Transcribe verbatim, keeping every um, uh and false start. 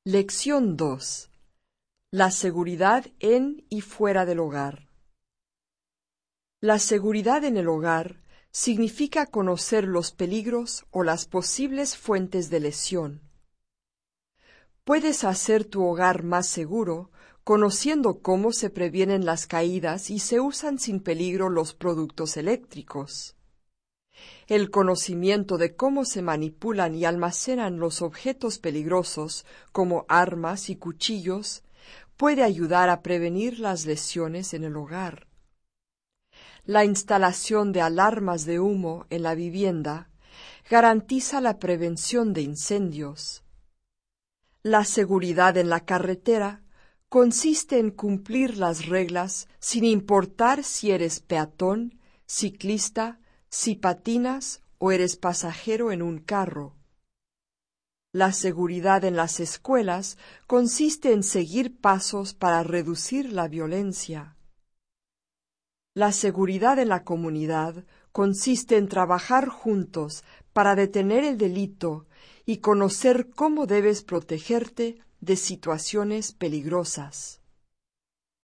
Lección dos. La seguridad en y fuera del hogar. La seguridad en el hogar significa conocer los peligros o las posibles fuentes de lesión. Puedes hacer tu hogar más seguro conociendo cómo se previenen las caídas y se usan sin peligro los productos eléctricos. El conocimiento de cómo se manipulan y almacenan los objetos peligrosos, como armas y cuchillos, puede ayudar a prevenir las lesiones en el hogar. La instalación de alarmas de humo en la vivienda garantiza la prevención de incendios. La seguridad en la carretera consiste en cumplir las reglas sin importar si eres peatón, ciclista, si patinas o eres pasajero en un carro. La seguridad en las escuelas consiste en seguir pasos para reducir la violencia. La seguridad en la comunidad consiste en trabajar juntos para detener el delito y conocer cómo debes protegerte de situaciones peligrosas.